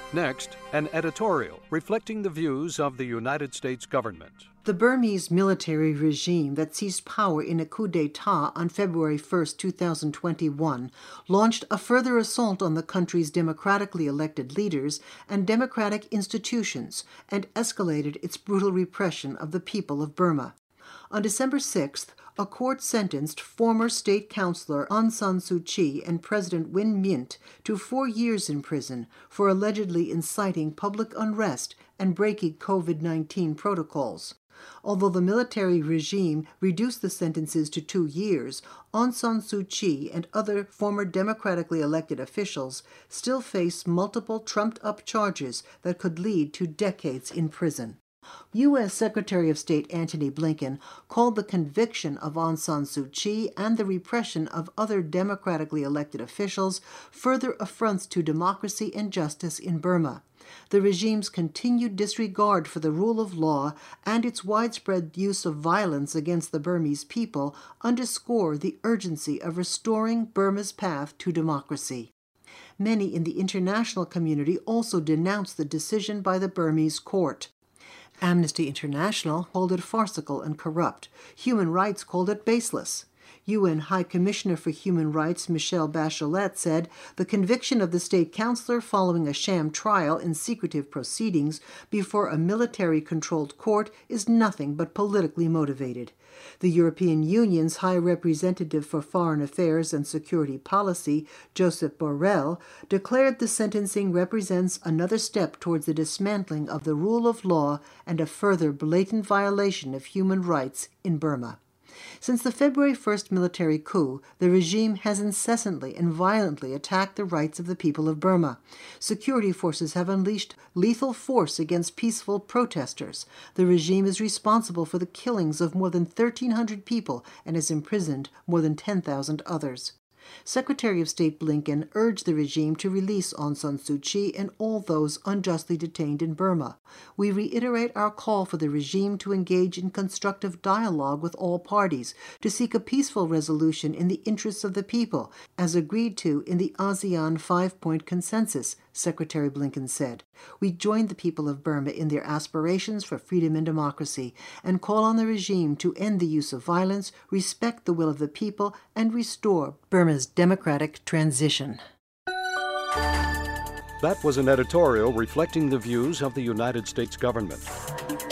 Next, an editorial reflecting the views of the United States government. The Burmese military regime that seized power in a coup d'etat on February 1, 2021, launched a further assault on the country's democratically elected leaders and democratic institutions and escalated its brutal repression of the people of Burma. On December 6th, a court sentenced former state councilor Aung San Suu Kyi and President Win Myint to 4 years in prison for allegedly inciting public unrest and breaking COVID-19 protocols. Although the military regime reduced the sentences to 2 years, Aung San Suu Kyi and other former democratically elected officials still face multiple trumped-up charges that could lead to decades in prison. U.S. Secretary of State Antony Blinken called the conviction of Aung San Suu Kyi and the repression of other democratically elected officials further affronts to democracy and justice in Burma. The regime's continued disregard for the rule of law and its widespread use of violence against the Burmese people underscore the urgency of restoring Burma's path to democracy. Many in the international community also denounced the decision by the Burmese court. Amnesty International called it farcical and corrupt. Human Rights called it baseless. UN High Commissioner for Human Rights Michelle Bachelet said the conviction of the state councilor following a sham trial in secretive proceedings before a military-controlled court is nothing but politically motivated. The European Union's High Representative for Foreign Affairs and Security Policy, Josep Borrell, declared the sentencing represents another step towards the dismantling of the rule of law and a further blatant violation of human rights in Burma. Since the February 1st military coup, the regime has incessantly and violently attacked the rights of the people of Burma. Security forces have unleashed lethal force against peaceful protesters. The regime is responsible for the killings of more than 1,300 people and has imprisoned more than 10,000 others. Secretary of State Blinken urged the regime to release Aung San Suu Kyi and all those unjustly detained in Burma. We reiterate our call for the regime to engage in constructive dialogue with all parties, to seek a peaceful resolution in the interests of the people, as agreed to in the ASEAN 5-point consensus, Secretary Blinken said. We join the people of Burma in their aspirations for freedom and democracy and call on the regime to end the use of violence, respect the will of the people, and restore Burma's democratic transition. That was an editorial reflecting the views of the United States government.